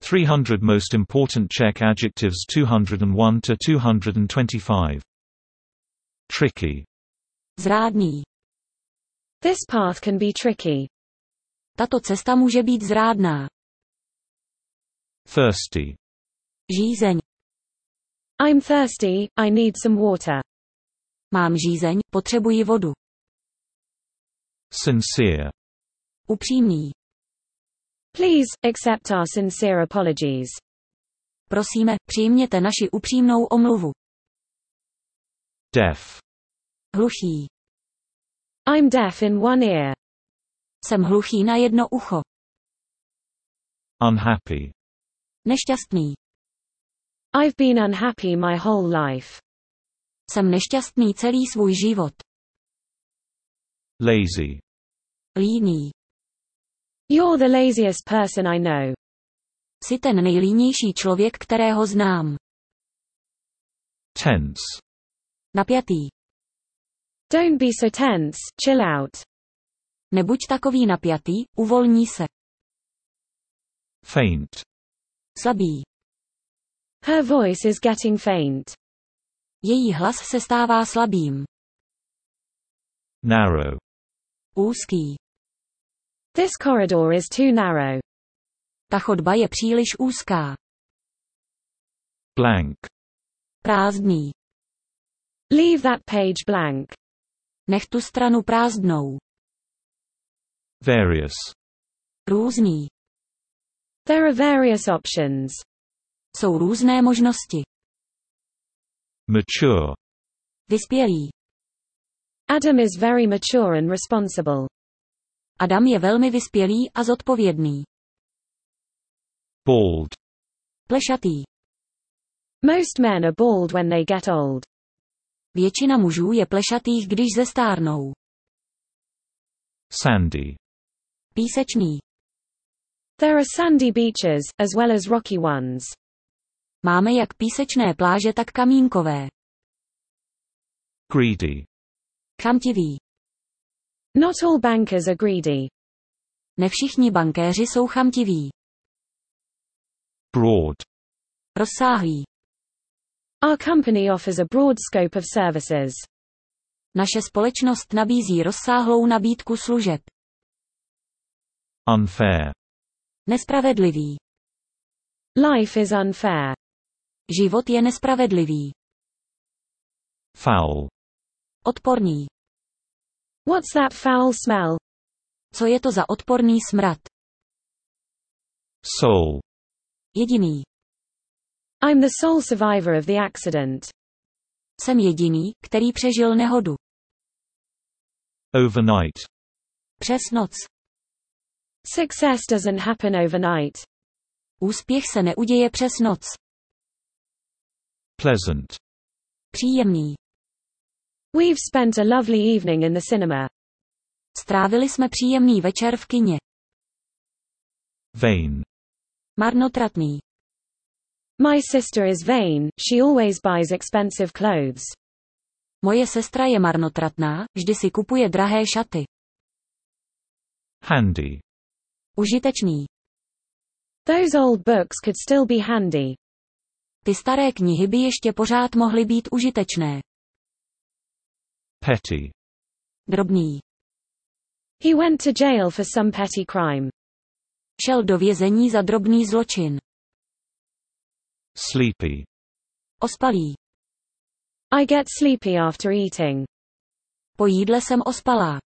300 Most Important Czech Adjectives 201 to 225. Tricky. Zrádný. This path can be tricky. Tato cesta může být zrádná. Thirsty. Žízeň. I'm thirsty, I need some water. Mám žízeň, potřebuji vodu. Sincere. Upřímný. Please, accept our sincere apologies. Prosíme, přijměte naši upřímnou omluvu. Deaf. Hluchý. I'm deaf in one ear. Jsem hluchý na jedno ucho. Unhappy. Nešťastný. I've been unhappy my whole life. Jsem nešťastný celý svůj život. Lazy. Líný. You're the laziest person I know. Jsi ten nejlínější člověk, kterého znám. Tense. Napjatý. Don't be so tense, chill out. Nebuď takový napjatý, uvolní se. Faint. Slabý. Her voice is getting faint. Její hlas se stává slabým. Narrow. Úzký. This corridor is too narrow. Ta chodba je příliš úzká. Blank. Prázdný. Leave that page blank. Nech tu stranu prázdnou. Various. Různý. There are various options. Jsou různé možnosti. Mature. Vyspělý. Adam is very mature and responsible. Adam je velmi vyspělý a zodpovědný. Bald. Plešatý. Most men are bald when they get old. Většina mužů je plešatých, když zestárnou. Sandy. Písečný. There are sandy beaches, as well as rocky ones. Máme jak písečné pláže, tak kamínkové. Greedy. Chamtivý. Not all bankers are greedy. Ne všichni bankéři jsou chamtiví. Broad. Rozsáhlý. Our company offers a broad scope of services. Naše společnost nabízí rozsáhlou nabídku služeb. Unfair. Nespravedlivý. Life is unfair. Život je nespravedlivý. Foul. Odporný. What's that foul smell? Co je to za odporný smrad? Soul. Jediný. I'm the sole survivor of the accident. Jsem jediný, který přežil nehodu. Overnight. Přes noc. Success doesn't happen overnight. Úspěch se neuděje přes noc. Pleasant. Příjemný. We've spent a lovely evening in the cinema. Strávili jsme příjemný večer v kině. Vain. Marnotratný. My sister is vain, she always buys expensive clothes. Moje sestra je marnotratná, vždy si kupuje drahé šaty. Handy. Užitečný. Those old books could still be handy. Ty staré knihy by ještě pořád mohly být užitečné. Petty. Drobný. He went to jail for some petty crime. Šel do vězení za drobný zločin. Sleepy. Ospalý. I get sleepy after eating. Po jídle jsem ospalá.